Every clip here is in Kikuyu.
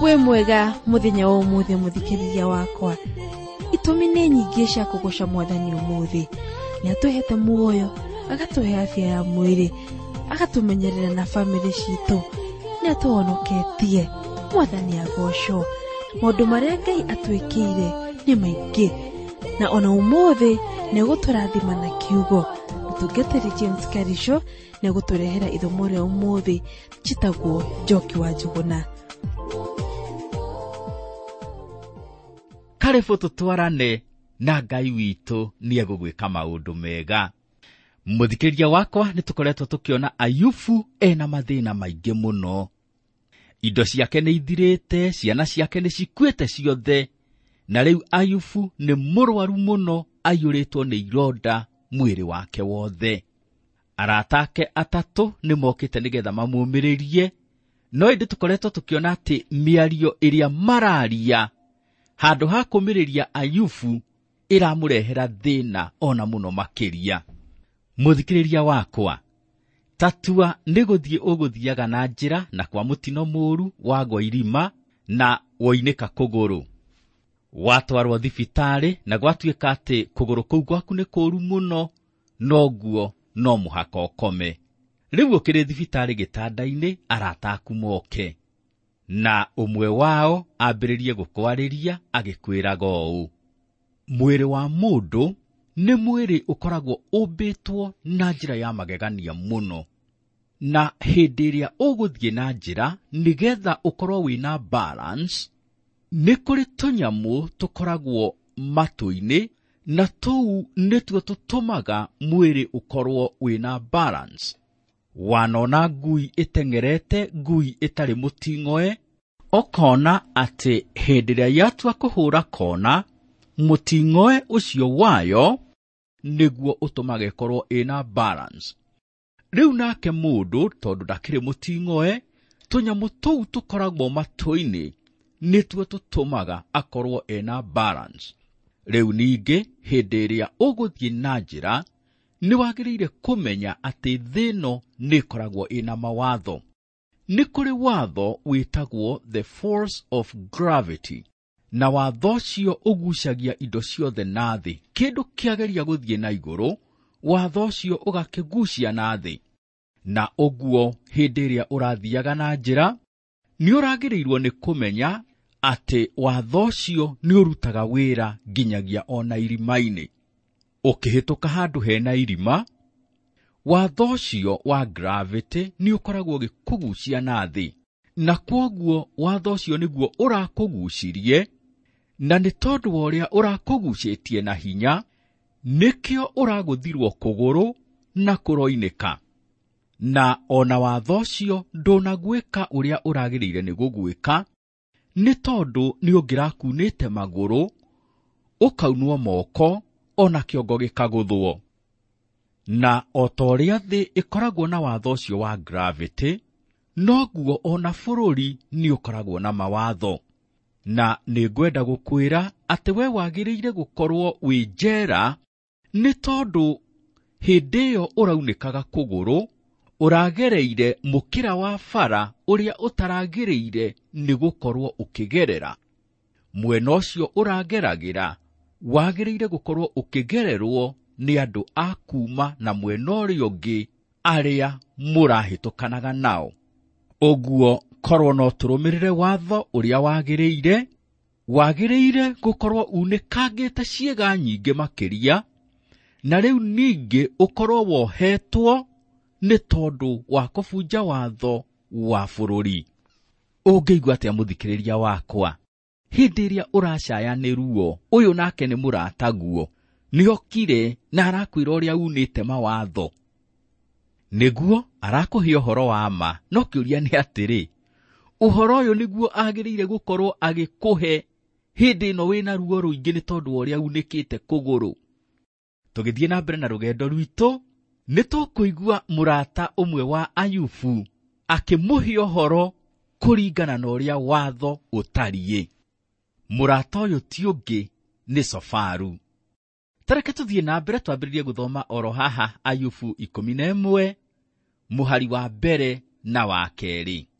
we mwega muthenya wa umuthi muthikiriria wakwa. Itumi nĩ nyingĩ cia kũgoca Mwathani umuthi. Nĩ atuhete muoyo, agatuhe afya ya mwĩrĩ, agatumenyerera na family citũ. Nĩ atuhonoketie. Mwathani agocwo. Maũndũ marĩa Ngai atwĩkĩire nĩ maingĩ. Na ona umuthi nĩ gũtũrathima na kiugo. Mũtungatĩri James Karisho nĩ gũtũrehera ithomo rĩa umuthi chitagwo Njoki wa Njuguna. Karibu tutwarane na Ngai witũ nĩ egũgwĩka maũndũ mega. Mũthikĩrĩria wakwa nĩ tũkoretwo tũkiona Ayubu ena mathĩna maingĩ mũno. Indo ciake nĩ ithirĩte, ciana ciake nĩ cikuĩte ciothe. Na rĩu Ayubu nĩ mũrwaru mũno, aiyũrĩtwo nĩ ironda mwĩrĩ wake wothe. Arata ake atatũ nĩ mokĩte nĩgetha mamũmĩrĩrie, no ĩndĩ tũkoretwo tũkiona atĩ mĩario ĩrĩa mararia handũ ha kũmĩrĩria Ayubu ĩramũrehera thĩna ona mũno makĩria. Mũthikĩrĩria wakwa, tatua nĩ gũthiĩ ũgũthiaga na njĩra na kwa mũtino mũru wagwa irima na woinĩka kũgũrũ. Watwarwo thibitarĩ na gwatuĩka atĩ kũgũrũ kũu gwaku nĩ kũũru mũno, noguo no mũhaka ũkome. Rĩu ũkĩrĩ thibitarĩ gĩtanda-inĩ, arata aku moke, na ũmwe wao ambĩrĩrie gũkwarĩria agĩkwĩraga ũũ: mwĩrĩ wa mũndũ nĩ mwĩrĩ ũkoragwo ũmbĩtwo na njĩra ya magegania mũno, na hĩndĩ ĩrĩa ũgũthiĩ na njĩra nĩgetha ũkorwo wĩna balance, nĩ kũrĩ tũnyamũ tũkoragwo matũ-inĩ, na tũu nĩtuo tũtũmaga mwĩrĩ ũkorwo wĩna balance. Wanona ngui ĩteng'erete, ngui ĩtarĩ mũting'oe, ũkona atĩ hĩndĩ ĩrĩa yatua kũhũra kona, mũting'oe ũcio wayo nĩguo ũtũmaga ĩkorwo ĩna balance. Rĩu nake mũndũ, tondũ ndakĩrĩ mũting'oe, tũnyamũ tũu tũkoragwo matũ-inĩ nĩtuo tũtũmaga akorwo ena balance. Rĩu ningĩ hĩndĩ ĩrĩa ũgũthiĩ na njĩra, nĩ wagĩrĩire kũmenya atĩ thĩ ĩno nĩ ĩkoragwo ĩna mawatho. Nĩ kũrĩ watho wĩtagwo the force of gravity, na watho ũcio ũgucagia indo ciothe na thĩ. Kĩndũ kĩageria gũthiĩ na igũrũ, watho ũcio ũgakĩgucia na thĩ. Na ũguo hĩndĩ ĩrĩa ũrathiaga na njĩra, nĩ ũragĩrĩirwo nĩ kũmenya atĩ watho ũcio nĩ ũrutaga wĩra nginyagia ona irima-inĩ. Ũkĩhĩtũka handũ hena irima, watho ũcio wa gravity nĩ ũkoragwo ũgĩkũgucia na thĩ, na kwoguo watho ũcio nĩguo ũrakũgucirie, na nĩ tondũ wa ũrĩa ũrakũgucĩtie na hinya, nĩkĩo ũragũthirwo kũgũrũ na kũroinĩka. Na ona watho ũcio ndũnagwĩka ũrĩa ũragĩrĩire nĩ gũgwĩka, nĩ tondũ nĩ ũngĩrakunĩte magũrũ, ũkaunwo moko, ona kĩongo gĩkagũthwo. Na o ta ũrĩa thĩ ĩkoragwo na watho ũcio wa gravity, noguo ona bũrũri nĩ ũkoragwo na mawatho. Na nĩ ngwenda gũkwĩra atĩ we wagĩrĩire gũkorwo wĩ njera, nĩ tondũ hĩndĩ ĩyo ũraunĩkaga kũgũrũ, ũragereire mũkĩra wa bara ũrĩa ũtaragĩrĩire nĩ gũkorwo ũkĩgerera. Mwena ũcio ũrageragĩra, wagĩrĩire gũkorwo ũkĩgererwo nĩ andũ a kuma na mwena ũrĩa ũngĩ arĩa mũrahĩtũkanaga nao. Ũguo korwo no tũrũmĩrĩre watho ũrĩa wagĩrĩire gũkorwo unĩkangĩte ciĩga nyingĩ makĩria, na rĩu ningĩ ũkorwo wohetwo nĩ tondũ wa kũbunja watho wa bũrũri. Ũngĩigua atĩa mũthikĩrĩria wakwa? Hĩndĩ ĩrĩa ũracaya nĩ ruo, ũyũ nake nĩ mũrataguo, nĩokire na arakwĩra ũrĩa unĩte mawatho, nĩguo arakũhe ũhoro wa ma. No kĩũria nĩ atĩrĩ, ũhoro ũyũ nĩguo agĩrĩire gũkorwo agĩkũhe hĩndĩ ĩno wĩna ruo rũingĩ nĩ tondũ wa ũrĩa unĩkĩte kũgũrũ? Tũgĩthiĩ na mbere na rũgendo rwitũ, nĩ tũkũigua mũrata ũmwe wa Ayubu akĩmũhe ũhoro kũringana na ũrĩa watho ũtariĩ. Mũrata ũyũ ti ũngĩ nĩ Zofaru. Tareke tũthiĩ na mbere twambĩrĩrie gũthoma oro haha Ayubu 11 mũhari wa mbere na wa kerĩ.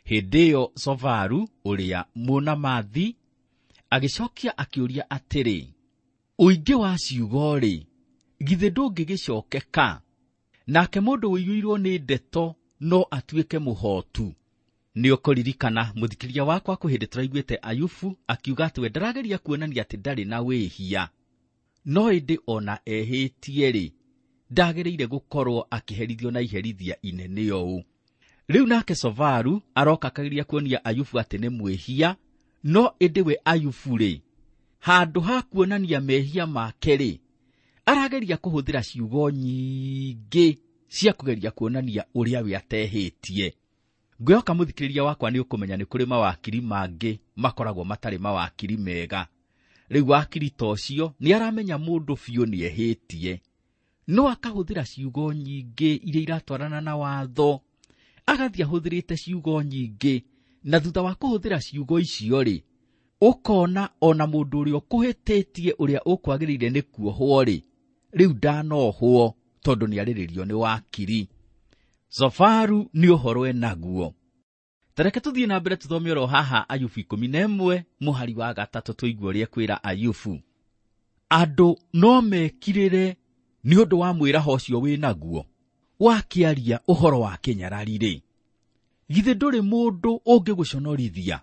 Hĩndĩ ĩyo Sofaru ũrĩa mũnamathi agĩcokia akĩũria atĩrĩ, ũingĩ wa ciugo-rĩ, githĩ ndũngĩgĩcokeka? Nake mũndũ ũiyũirwo nĩ ndeto no atuĩke mũhootu. Nĩ ũkũririkana mũthikĩrĩria wakwa hĩndĩ tũraiguĩte Ayubu akiuga atĩ we ndarageria kuonania atĩ ndarĩ na wĩhia, no ĩndĩ ona ehĩtie-rĩ, ndagĩrĩire gũkorwo akĩherithio na iherithia inene ũũ. Rĩu nake Sofaru aroka akageria kuonia Ayubu atĩ nĩ mwĩhia, no ĩndĩ we Ayubu-rĩ, handũ ha kuonania mehia make-rĩ, arageria kũhũthĩra ciugo nyingĩ cia kũgeria kuonania ũrĩa we atehĩtie. Ngwĩhoka mũthikĩrĩria wakwa nĩ ũkũmenya nĩ kũrĩ mawakiri mangĩ makoragwo matarĩ mawakiri mega. Rĩu wakiri ta ũcio nĩ aramenya mũndũ biũ nĩ ehĩtie, no akahũthĩra ciugo nyingĩ iria iratwarana na watho, agathiĩ ahũthĩrĩte ciugo nyingĩ, na thutha wa kũhũthĩra ciugo icio-rĩ, ũkona ona mũndũ ũrĩa ũkũhĩtĩtie ũrĩa ũkwagĩrĩire nĩ kuohwo-rĩ, rĩu ndanohwo tondũ nĩ arĩrĩrio nĩ wakiri. Sofaru nĩ ũhoro enaguo. Tareke tũthiĩ na mbere tũthome oro haha Ayubu 11 mũhari wa 3 tũigue ũrĩa kwĩra Ayubu. Andũ no mekirĩre nĩ ũndũ wa mwĩraho ũcio wĩnaguo, wakĩaria ũhoro wa kĩnyarari-rĩ, githĩ ndũrĩ mũndũ ũngĩgũconorithia?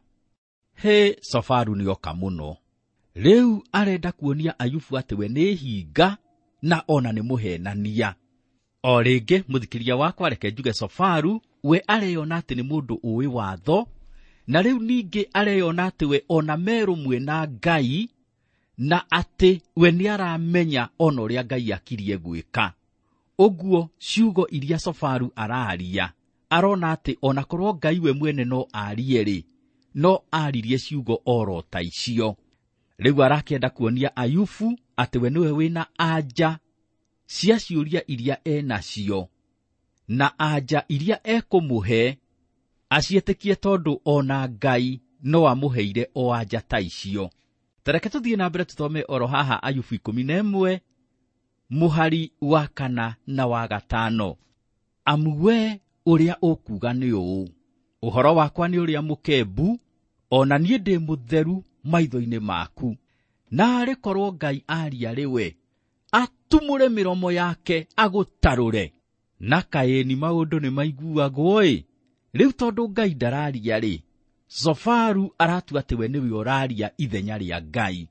Sofaru nĩ oka mũno. Rĩu arenda kuonia Ayubu atĩ we nĩ hinga na ona nĩ mũhenania. O rĩngĩ mũthikĩrĩria wakwa reke njuge Sofaru we areyona atĩ nĩ mũndũ ũĩ watho, na rĩu ningĩ areyona atĩ we ona merũmwe na Ngai, na atĩ we nĩ aramenya ona ũrĩa Ngai akirie gwĩka. Ũguo ciugo iria Sofaru araria, arona atĩ ona korwo Ngai we mwene no arie-rĩ, no aririe ciugo oro ta icio. Rĩu arakĩenda kuonia Ayubu atĩ we nĩwe wĩna anja cia ciũria iria enacio, na anja iria ekũmũhe aciĩtĩkie tondũ ona Ngai no amũheire o anja ta icio. Tareke tũthiĩ na mbere tũthome oro haha Ayubu 11 mũhari wa 4 na wa 5. Amu we ũrĩa ũkuga nĩ ũũ, ũhoro wakwa nĩ ũrĩa mũkembu, ona niĩ ndĩ mũtheru maitho-inĩ maku. Na arĩ korwo Ngai aria rĩwe, atumũre mĩromo yake agũtarũre. Na kaĩni maũndũ nĩ maiguagwo-ĩ. Rĩu tondũ Ngai ndararia-rĩ, Sofaru aratua atĩ we nĩwe ũraria ithenya rĩa Ngai.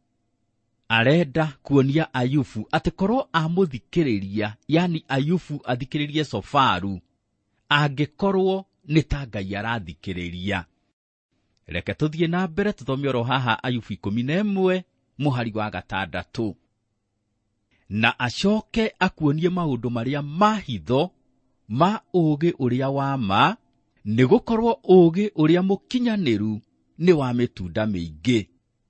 Arenda kuonia Ayubu atĩ korwo amũthikĩrĩria, yani Ayubu athikĩrĩrie Sofaru, angĩkorwo nĩ ta Ngai arathikĩrĩria. Reke tũthiĩ na mbere tũthome oro haha Ayubu 11 mũhari wa 6. Na acoke akuonie maũndũ marĩa mahitho ma ũũgĩ ũrĩa wa ma, nĩ gũkorwo ũũgĩ ũrĩa mũkinyanĩru nĩ wa mĩtunda mĩingĩ.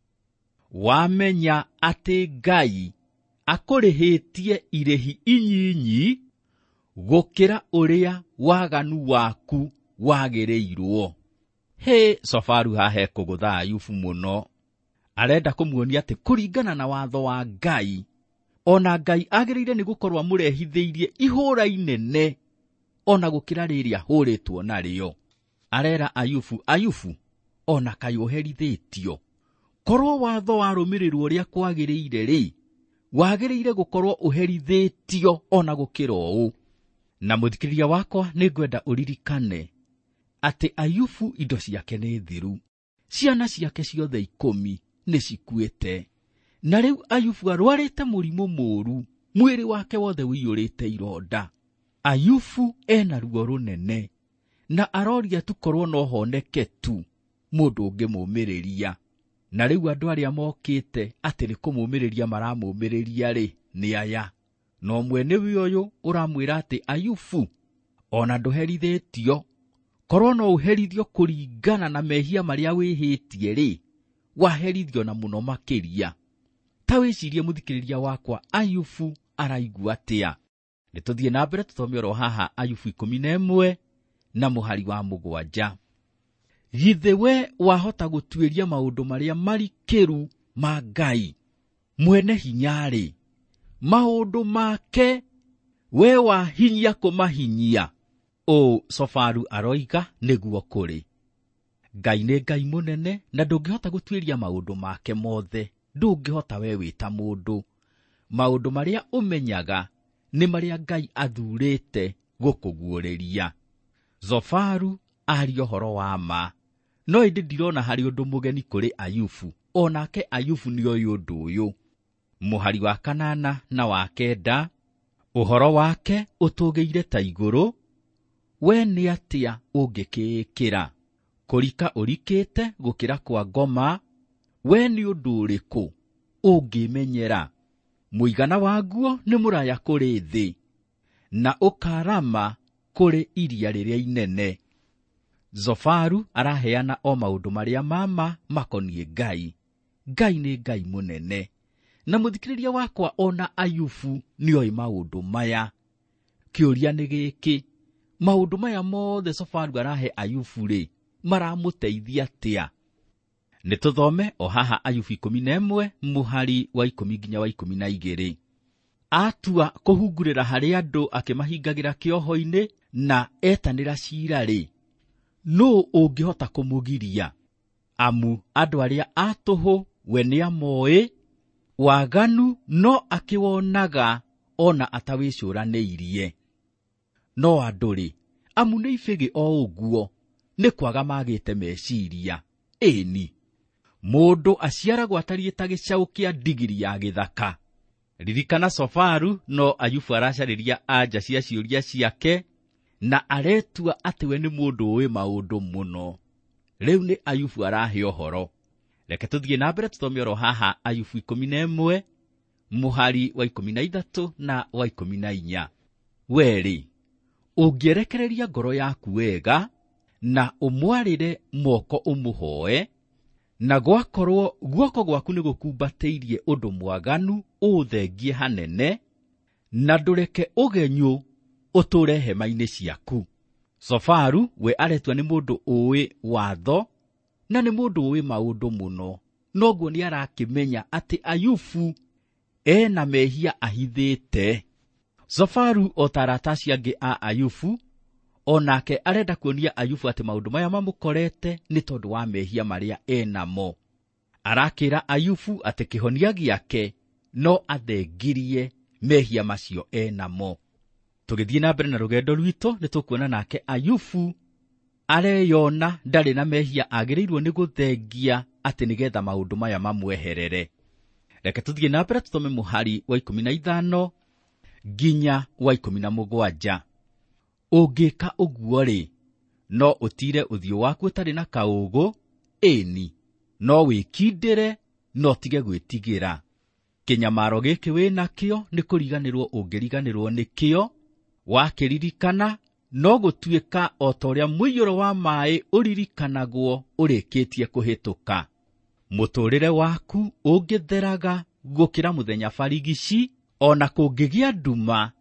Wamenya atĩ Ngai akũrĩhĩtie irĩhi inyinyi gũkĩra ũrĩa waganu waku wagĩrĩirwo. Sofaru hahe kũgũtha Ayubu mũno. Arenda kũmuonia atĩ kũringana na watho wa Ngai, ona Ngai agĩrĩire nĩ gũkorwo amũrehithĩirie ihũra inene ona gũkĩra rĩrĩa hũrĩtwo narĩo. Arera Ayubu, ona kaĩ ũherithĩtio. Korwo watho warũmĩrĩrwo ũrĩa kwagĩrĩire-rĩ, wagĩrĩire gũkorwo ũherithĩtio ona gũkĩra ũũ. Na mũthikĩrĩria wakwa nĩ ngwenda ũririkane atĩ Ayubu indo ciake nĩ thiru. Ciana ciake ciothe 10 nĩ cikuĩte. Na rĩu Ayubu arwarĩte mũrimũ mũũru, mwĩrĩ wake wothe wĩiyũrĩte ironda. Ayubu ena ruo rũnene, na aroria tu korwo no honeke tu mũndũ ũngĩmũmĩrĩria. Na rĩu andũ arĩa mokĩte atĩ nĩ kũmũmĩrĩria maramũmĩrĩria-rĩ, nĩ aya. No mwene ũyũ ũramwĩra atĩ Ayubu, ona ndũherithĩtio, korwo no ũherithio kũringana na mehia marĩa wĩhĩtie-rĩ, waherithio na mũno makĩria. Ta wĩcirie mũthikĩrĩria wakwa, Ayubu araigua atĩa? Nĩtũthiĩ na mbere tũthome oro haha Ayubu 11 na mũhari wa 7. Githĩ we wahota gũtuĩria maũndũ marĩa marikĩru ma Ngai mwene hinya-rĩ, maũndũ make we wahinyia kũmahinyia? Sofaru aroiga nĩguo kũrĩ. Ngai nĩ Ngai mũnene, na ndũngĩhota gũtuĩria maũndũ make mothe. Ndũngĩhota we wĩta mũndũ. Maũndũ marĩa ũmenyaga nĩ marĩa Ngai athurĩte gũkũguũrĩria. Zofaru aria ũhoro wa ma, no ĩndĩ ndirona harĩ ũndũ mũgeni kũrĩ Ayubu. Onake Ayubu nĩoĩ ũndũ ũyũ. Mũhari wa 8 na wa 9, ũhoro wake ũtũgĩire ta igũrũ. We nĩ atĩa ũngĩkĩĩkĩra? Kũrika ũrikĩte gũkĩra kwa ngoma. We nĩ ũndũ ũrĩkũ ũngĩmenyera? Mũigana waguo nĩ mũraya kũrĩ thĩ, na ũkarama kũrĩ iria rĩrĩa inene. Zofaru araheana o maũndũ marĩa mama makoniĩ Ngai. Ngai nĩ Ngai mũnene. Na mũthikĩrĩria wakwa, ona Ayubu nĩoĩ maũndũ maya. Kĩũria nĩ gĩkĩ: maũndũ maya mothe Zofaru arahe Ayubu-rĩ, maramũteithia atĩa? Nĩtũthome o haha Ayubu 11 mũhari wa 10 nginya wa 12. Atua kũhungurĩra harĩ andũ akĩmahingagĩra kĩoho-inĩ na etanĩra ciira-rĩ, nũũ ũngĩhota kũmũgiria? Amu andũ arĩa a tũhũ we nĩamoĩ, waganu no akĩwonaga ona atawĩcũranĩirie. No andũ-rĩ, amu nĩ ibĩgĩ o ũguo, nĩ kwaga magĩte meciria. Ĩni, mũndũ aciaragwo atariĩ ta gĩcaũ kĩa ndigiri ya gĩthaka. Ririkana Zofaru no Ayubu aracarĩria anja cia ciũria ciake, na aretua atĩ we nĩ mũndũ ũĩ maũndũ mũno. Rĩu nĩ Ayubu arahe ũhoro. Reke tũthiĩ na mbere tũthome oro haha Ayubu 11 mũhari wa 13 na wa 14. Weri, ũngĩerekereria ngoro yaku wega na ũmwarĩre moko ũmũhoe, na gwakorwo guoko gwaku nĩ gũkumbatĩirie ũndũ mwaganu ũthengie hanene, na ndũreke ũgenyũ ũtũre hema-inĩ ciaku. Zofaru we aretua nĩ mũndũ ũĩ watho, na nĩ mũndũ ũĩ maũndũ mũno. Noguo nĩ arakĩmenya atĩ Ayubu ena mehia ahithĩte. Zofaru o tarata ciangĩ a Ayubu, onake arenda kuonia Ayubu atĩ maũndũ maya mamũkorete nĩ tondũ wa mehia marĩa enamo. Arakĩra Ayubu atĩ kĩhonia gĩake no athengirie mehia macio enamo. Tũgĩthiĩ na mbere na rũgendo rwitũ, nĩtũkuona nake Ayubu areyona ndarĩ na mehia agĩrĩirwo nĩ gũthengia atĩ nĩgetha maũndũ maya mamweherere. Reke tũthiĩ na mbere tũthome mũhari wa 15 nginya wa 17. Ũngĩka ũguo-rĩ, no ũtire ũthiũ waku ũtarĩ na kaũũgũ. Ĩni, no wĩkindĩre, no tige gwĩtigĩra. Kĩnyamaro gĩkĩ wĩ nakĩo nĩ kũriganĩrwo ũngĩriganĩrwo nĩkĩo. Wakĩririkana no gũtuĩka o ta ũrĩa mũiyũro wa maĩ ũririkanagwo ũrĩkĩtie kũhĩtũka. Mũtũrĩre waku ũngĩtheraga gũkĩra mũthenya barigici, ona kũngĩgĩa nduma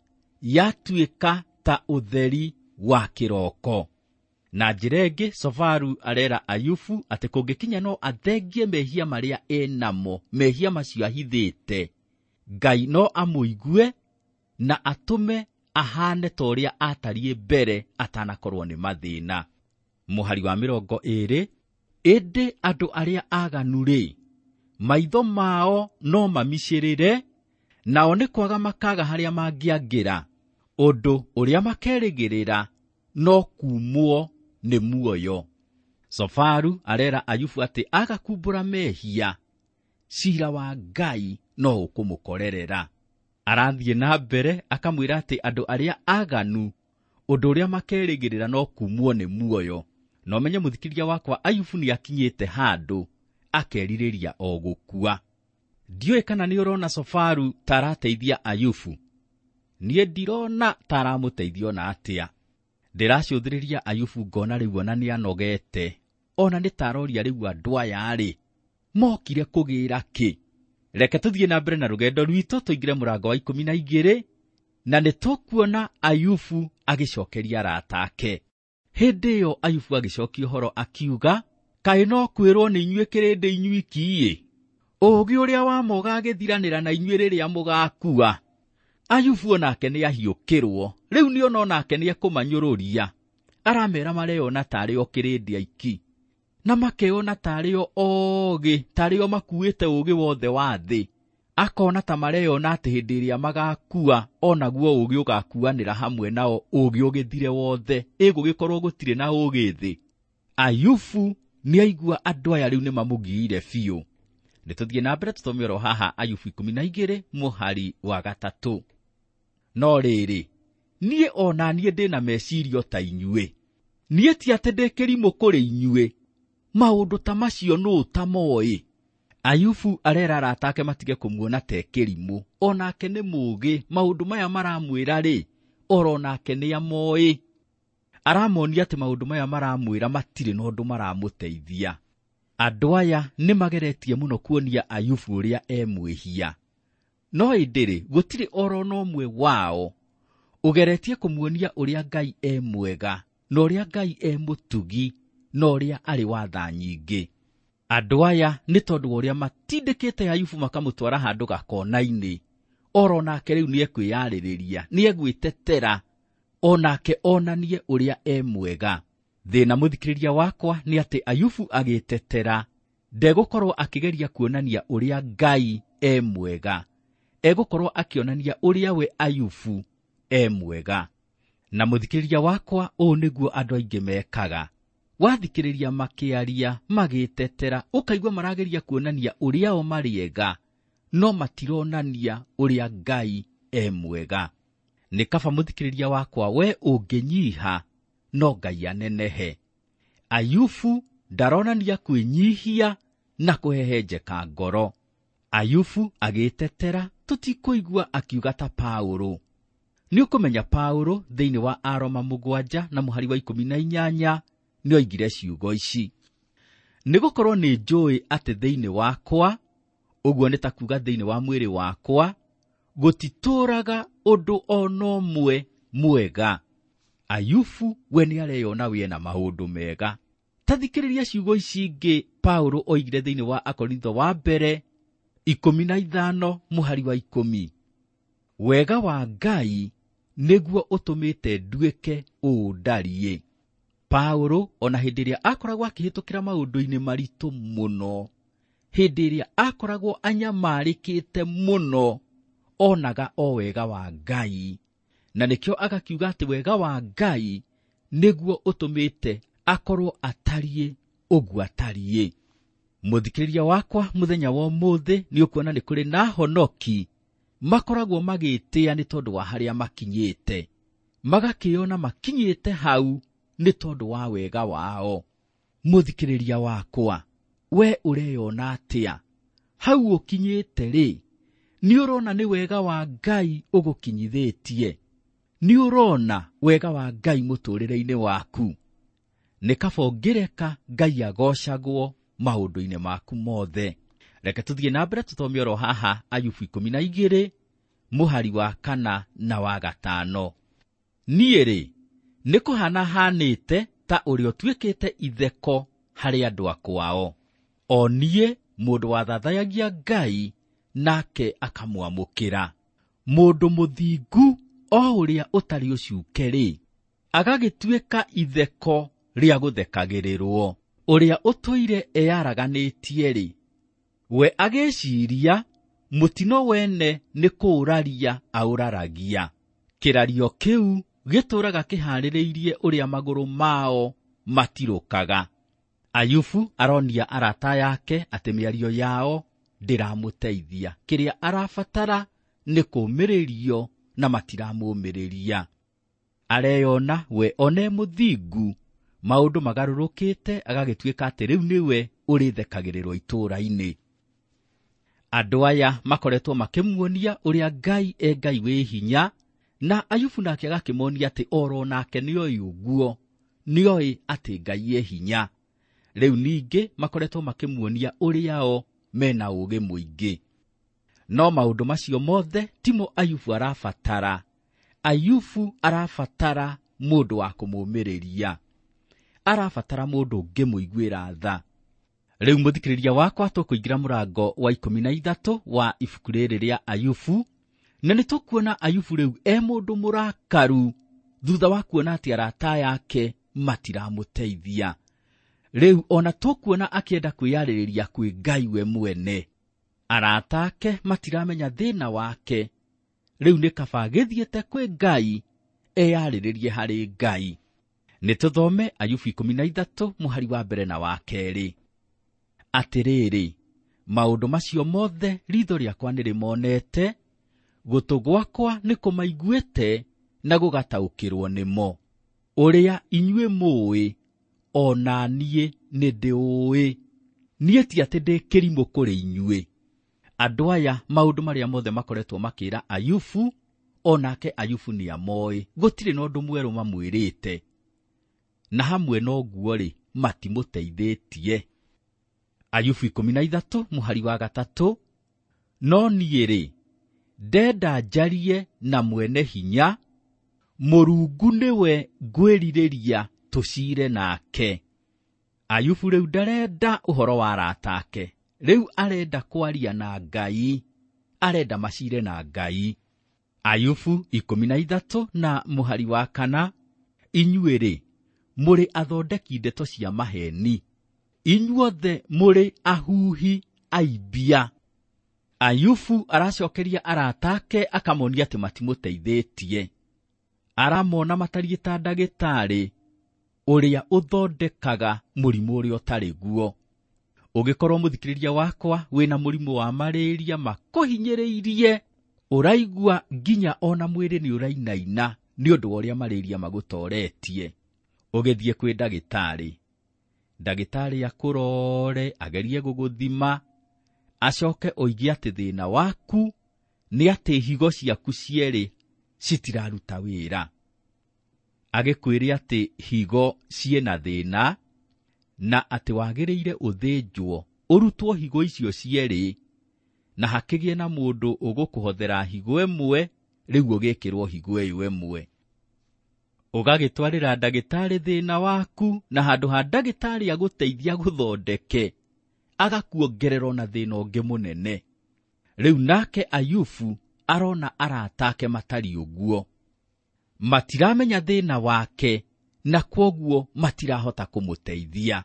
yatuĩka ta ũtheri wa kĩroko. Na njĩra ĩngĩ, Zofaru arera Ayubu atĩ kũngĩkinya no athengie mehia marĩa enamo, mehia macio ahithĩte, Ngai no amũigue na atũme ahane ta ũrĩa atariĩ mbere atanakorwo nĩ mathĩna. Mũhari wa 20, ĩndĩ andũ arĩa aganu-rĩ, maitho mao no mamicĩrĩre, nao nĩ kwaga makaga harĩa mangĩangĩra. Ũndũ ũrĩa makerĩgĩrĩra no kumwo nĩ muoyo. Zofaru arera Ayubu atĩ agakumbũra mehia, ciira wa Ngai no ũkũmũkorerera. Arathiĩ na mbere akamwĩra atĩ andũ arĩa aganu, ũndũ ũrĩa makerĩgĩrĩra no kumwo nĩ muoyo. No menye mũthikĩrĩria wakwa, Ayubu nĩ akinyĩte handũ akerirĩria o gũkua. Ndiũĩ kana nĩ ũrona Zofaru tarateithia Ayubu. Niĩ ndirona taramũteithia ona atĩa. Ndĩracũthĩrĩria Ayubu ngona rĩu ona nĩ anogete. Ona nĩ taroria rĩu andũ aya-rĩ, mokire kũgĩra kĩ? Reke tũthiĩ na mbere na rũgendo rwitũ tũingĩre mũrango wa 12, na nĩtũkuona Ayubu agĩcokeria arata ake. Hĩndĩ ĩyo Ayubu agĩcokia ũhoro akiuga, kaĩ no kwĩrwo nĩ inyuĩ kĩrĩndĩ inyuĩ iki-ĩ, ũũgĩ ũrĩa wa moga agĩthiranĩra na inyuĩ rĩrĩa mũgakua. Ayubu onake nĩ ahiũkĩrwo, rĩu nĩ onake nĩ ekũmanyũrũria. Aramera mareyona tarĩ o kĩrĩndĩ aiki. na makeyona tarĩo ogĩ, tarĩo makuĩte ũgĩ wothe wa thĩ. Akona ta mareyona atĩ hĩndĩ ĩrĩa magakua, onaguo ũgĩ ũgakuanĩra hamwe nao, ũgĩ ũgĩthire wothe, gũgĩkorwo gũtirĩ na ũgĩ thĩ. Ayubu nĩaigua andũ aya rĩu nĩmamũgiire biũ. Nĩtũthiĩ na mbere tũthome oro haha Ayubu 12 mũhari wa 3. No rĩrĩ, niĩ ona niĩ ndĩna mecirio ta inyuĩ. Niĩ ti atĩ ndĩ kĩrimũ kũrĩ inyuĩ. Maũndũ ta macio nũũ tamoĩ? Ayubu arera arata ake matige kũmuona te kĩrimũ. Onake nĩ mũũgĩ, maũndũ maya maramwĩra-rĩ, oro nake nĩ amoĩ. Aramonia atĩ maũndũ maya maramwĩra matirĩ na ũndũ maramũteithia. Andũ aya nĩmageretie mũno kuonia Ayubu ũrĩa emwĩhia. No ĩndĩ-rĩ, gũtirĩ oro na ũmwe wao ũgeretie kũmuonia ũrĩa Ngai mwega, na ũrĩa Ngai mũtugi, na ũrĩa arĩ wa tha nyingĩ. Andũ aya nĩ tondũ ũrĩa matindĩkĩte Ayubu makamũtwara handũ gakona-inĩ. Oro nake rĩu nĩekwĩyarĩrĩria, nĩegwĩtetera, onake onanie ũrĩa mwega. Thĩna mũthikĩrĩria wakwa nĩ atĩ Ayubu agĩtetera, ndegũkorwo akĩgeria kuonania ũrĩa Ngai mwega. Egũkorwo akĩonania ũrĩa we Ayubu mwega. Na mũthikĩrĩria wakwa, ũũ nĩguo andũ aingĩ mekaga. Wathikĩrĩria makĩaria, magĩtetera, ũkaigua marageria kuonania ũrĩa o marĩega, no matironania ũrĩa Ngai mwega. Nĩ kaba mũthikĩrĩria wakwa, we ũngĩnyiha, no Ngai anenehe. Ayubu ndaronania kwĩnyihia na kũhehenjeka ngoro. Ayubu agĩtetera, tũtikũigua akiuga ta Paũlũ. Nĩ ũkũmenya Paũlũ thĩinĩ wa Aroma 7 na mũhari wa 18 nĩoigire ciugo ici: nĩgũkorwo nĩ njũĩ atĩ thĩinĩ wakwa, ũguo nĩ ta kuuga thĩinĩ wa mwĩrĩ wakwa, gũtitũũraga ũndũ ona ũmwe mwega. Ayubu we nĩareyona we na maũndũ mega. Tathikĩrĩria ciugo ici ingĩ Paũlũ oigire thĩinĩ wa Akorintho wa mbere 15 mũhari wa 10. Wega wa Ngai nĩguo ũtũmĩte nduĩke ũũ ndariĩ. Paũlũ ona hĩndĩ ĩrĩa akoragwo akĩhĩtũkĩra maũndũ-inĩ maritũ mũno, hĩndĩ ĩrĩa akoragwo anyamarĩkĩte mũno, onaga o wega wa Ngai, na nĩkĩo agakiuga atĩ wega wa Ngai nĩguo ũtũmĩte akorwo atariĩ ũguo atariĩ. Mũthikĩrĩria wakwa, mũthenya wa ũmũthĩ nĩ ũkuona nĩ kũrĩ na honoki makoragwo magĩtĩa nĩ tondũ wa harĩa makinyĩte, magakĩona makinyĩte hau nĩ tondũ wa wega wao. Mũthikĩrĩria wakwa, we ũreyona atĩa? Hau ũkinyĩte-rĩ, nĩ ũrona nĩ wega wa Ngai ũgũkinyithĩtie? Nĩ ũrona wega wa Ngai mũtũrĩre-inĩ waku? Nĩ kaba ũngĩreka Ngai agocagwo maũndũ-inĩ maku mothe. Reke tũthiĩ na mbere tũthome oro haha Ayubu 12 mũhari wa 4 na wa 5. Niĩ-rĩ, nĩ kũhana hanĩte ta ũrĩa ũtuĩkĩte itheko harĩ andũ akwao. O niĩ mũndũ wathathayagia Ngai, nake akamwamũkĩra. Mũndũ mũthingu o ũrĩa ũtarĩ ũcuke-rĩ, agagĩtuĩka itheko rĩa gũthekagĩrĩrwo. Ũrĩa ũtũire eyaraganĩtie-rĩ, we agĩciria mũtino wene nĩ kũũraria aũraragia. Kĩrario kĩu gĩtũraga kĩharĩrĩirie ũrĩa magũrũ mao matirũkaga. Ayubu aronia arata yake atĩ mĩario yao ndĩramũteithia. Kĩrĩa arabatara nĩ kũũmĩrĩrio na matiramũũmĩrĩria. Areyona we one mũthingu, maũndũ magarũrũkĩte, agagĩtuĩka atĩ rĩu nĩwe ũrĩthekagĩrĩrwo itũũra-inĩ. Andũ aya makoretwo makĩmuonia ũrĩa Ngai Ngai wĩ hinya, na Ayubu nake agakĩmonia atĩ oro nake nĩoĩ ũguo, nĩoĩ atĩ Ngai e hinya. Rĩu ningĩ makoretwo makĩmuonia ũrĩa o mena ũũgĩ mũingĩ. No maũndũ macio mothe timo Ayubu arabatara. Ayubu arabatara mũndũ wa kũmũũmĩrĩria. Arabatara mũndũ ũngĩmũiguĩra tha. Rĩu mũthikĩrĩria wakwa, tũkũingĩra mũrango wa 13 wa ibuku rĩrĩ rĩa Ayubu, na nĩtũkuona Ayubu rĩu mũndũ mũrakaru thutha wa kuona atĩ arata yake matiramũteithia. Riu ona tukuona akienda kwiyarĩrĩria kwĩ Ngai we mwene. Arata ake matiramenya thĩna wake. Riu nĩ kaba gĩthiĩte kwĩ Ngai eyarĩrĩrie harĩ Ngai. Nĩtũthome Ayubu 13 mũhari wa mbere na wa kerĩ. Atĩrĩrĩ, maũndũ macio mothe ritho rĩakwa nĩrĩmonete, gũtũ gwakwa nĩkũmaiguĩte na gũgataũkĩrwo nĩmo. Ũrĩa inyuĩ mũĩ, ona niĩ nĩndĩũĩ. Niĩ ti atĩ ndĩ kĩrimũ kũrĩ inyuĩ. Andũ aya maũndũ marĩa mothe makoretwo makĩra Ayubu, onake Ayubu nĩamoĩ. Gũtirĩ na ũndũ mwerũ mamwĩrĩte. Na hamwe noguo-rĩ, matimũteithĩtie. Ayubu 13 mũhari wa 3. No niĩ-rĩ, ndenda njarie na mwene hinya, Mũrungu nĩwe ngwĩrirĩria tũcire nake. Ayubu rĩu ndarenda ũhoro wa arata ake. Rĩu arenda kwaria na Ngai. Arenda macire na Ngai. Ayubu 13 na mũhari wa 4. Inyuĩ-rĩ, mũrĩ athondeki ndeto cia maheni. Inyuothe mũrĩ ahuhi aimbia. Ayubu aracokeria arata ake akamonia atĩ matimũteithĩtie. Aramona matariĩ ta ndagĩtarĩ ũrĩa ũthondekaga mũrimũ ũrĩa ũtarĩ guo. Ũngĩkorwo mũthikĩrĩria wakwa wĩna mũrimũ wa malaria makũhinyĩrĩirie, ũraigua nginya ona mwĩrĩ nĩ ũrainaina nĩ ũndũ wa ũrĩa malaria magũtoretie. Ũgĩthiĩ kwĩ ndagĩtarĩ. Ndagĩtarĩ akũrore, agerie gũgũthima, acoke oige atĩ thĩna waku nĩ atĩ higo ciaku cierĩ citiraruta wĩra. Agĩkwĩre atĩ higo ciena thĩna na atĩ wagĩrĩire ũthĩnjwo ũrutwo higo icio cierĩ, na hakĩgĩe na mũndũ ũgũkũhothera higo ĩmwe, rĩu ũgĩkĩrwo higo ĩyo ĩmwe. Ũgagĩtwarĩra ndagĩtarĩ thĩna waku, na handũ ha ndagĩtarĩ agũteithia gũthondeke, agakuongerera na thĩna ũngĩ mũnene. Rĩu nake Ayubu arona arata ake matari ũguo. Matiramenya thĩna wake, na kwoguo matirahota kũmũteithia.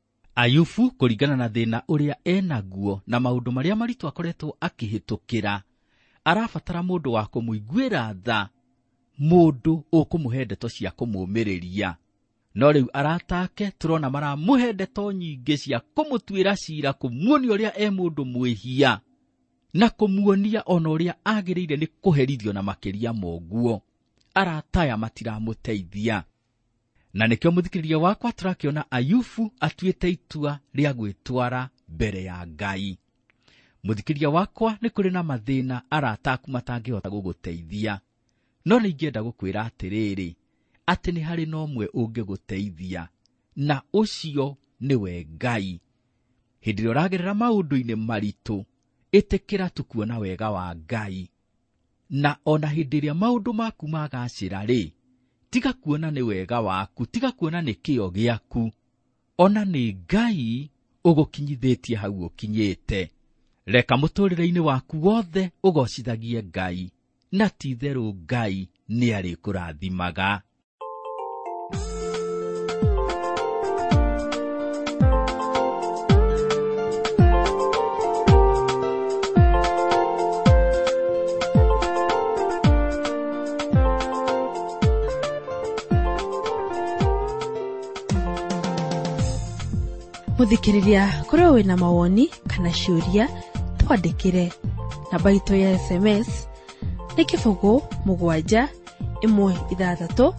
Ayubu kũringana na thĩna ũrĩa enaguo na maũndũ marĩa maritũ akoretwo akĩhĩtũkĩra, arabatara mũndũ wa kũmũiguĩra tha, mũndũ ũkũmũhe ndeto cia kũmũmĩrĩria. No rĩu arata ake tũrona maramũhe ndeto nyingĩ cia kũmũtuĩra cira, kũmuonia ũrĩa mũndũ mwĩhia, na kũmuonia ona ũrĩa agĩrĩire nĩ kũherithio na makĩria moguo. Arata aya matiramũteithia. Na nĩkĩo mũthikĩrĩria wakwa tũrakĩona Ayubu atuĩte itua rĩa gwĩtwara mbere ya Ngai. Mũthikĩrĩria wakwa, nĩ kũrĩ na mathĩna arata aku matangĩhota gũgũteithia. No nĩingĩenda gũkwĩra atĩrĩrĩ, atĩ nĩ harĩ na ũmwe ũngĩgũteithia, na ũcio nĩwe Ngai. Hĩndĩ ĩrĩa ũragerera maũndũ-inĩ maritũ, ĩtĩkĩra tu kuona wega wa Ngai. Na ona hĩndĩ ĩrĩa maũndũ maku magacĩra-rĩ, tiga kuona nĩ wega waku, tiga kuona nĩ kĩyo gĩaku, ona nĩ Ngai ũgũkinyithĩtie hau ũkinyĩte. Reka mũtũrĩre-inĩ waku wothe ũgocithagie Ngai, na ti therũ Ngai nĩ arĩkũrathimaga. Mũthikĩrĩria, kũrĩ wĩna mawoni kana ciũria, twandĩkĩre. Namba itũ ya SMS nĩ 716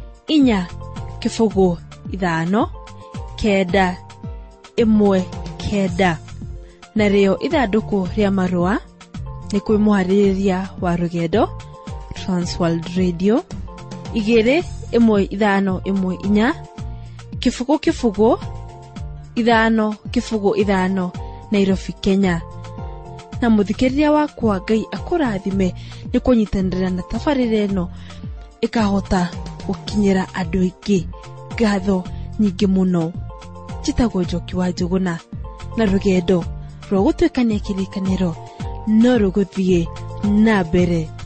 415 na rĩo ithandũkũ rĩa marũa nĩ kwĩ mũharĩrĩria wa rũgendo Transworld Radio 21514 505 Nairobi, Kenya. Na mũthikĩrĩria wakwa, Ngai akũrathime nĩ kũnyitanĩra na tabarĩra ĩno ĩkahota gũkinyĩra andũ aingĩ. Ngatho nyingĩ mũno. Njĩtagwo Njoki wa Njũgũna, na rũgendo rwa gũtuĩkania kĩrĩkanĩro no rũgũthiĩ na mbere.